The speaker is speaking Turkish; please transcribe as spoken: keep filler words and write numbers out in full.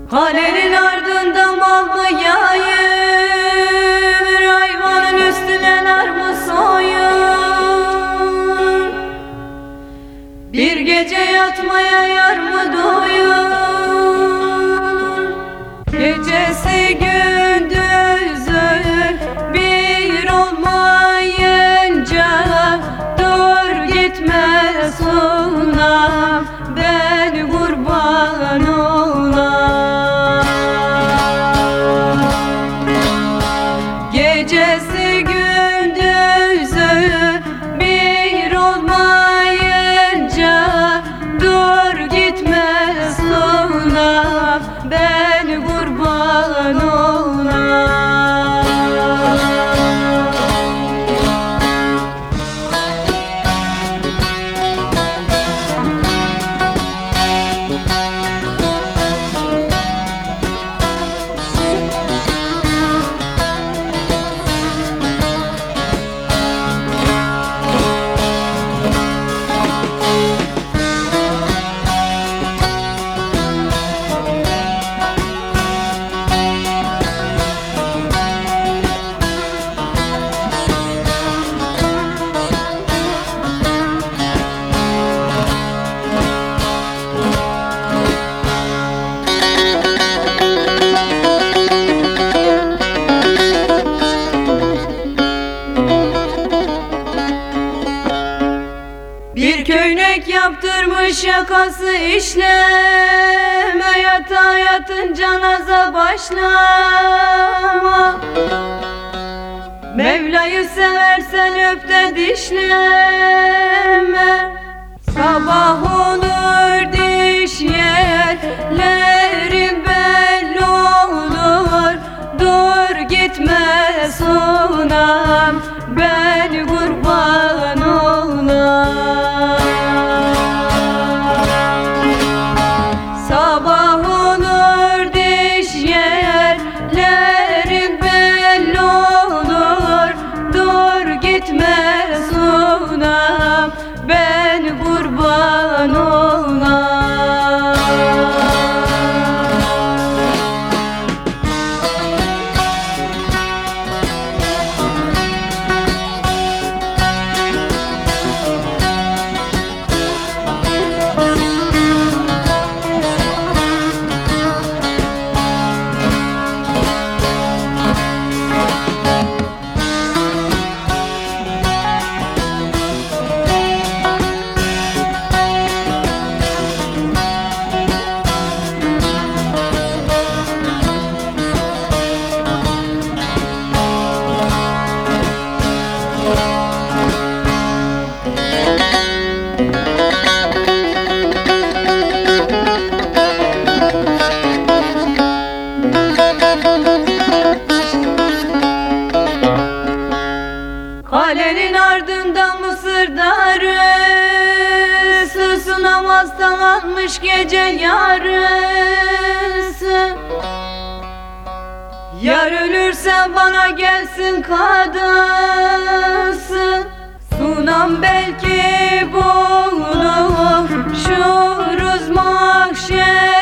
Kalenin ardında mal mı yayır, hayvanın üstüne nar mı soyur? Bir gece yatmaya yar mı doyur? Gecesi gündüzü bir olmayınca dur gitme sunam, ben kurban olam. Gecesi gündüzü bir olmayınca dur gitme sunam, ben kurban olam. Bir köynek yaptırmış yakası işleme, yatağa yatınca naza başlama. Mevla'yı seversen öp de dişleme, sabah olur diş yerlerin belli olur. Dur gitme sunam, ben kurban olam. Sabah olur diş yerlerin belli olur. Dur gitme sunam, ben kurban olam. Kalenin ardında mısır darı, sırtına hastalanmış gece yarısı. Yar ölürse bana gelsin kadısı, sunam belki buluşuruz mahşer.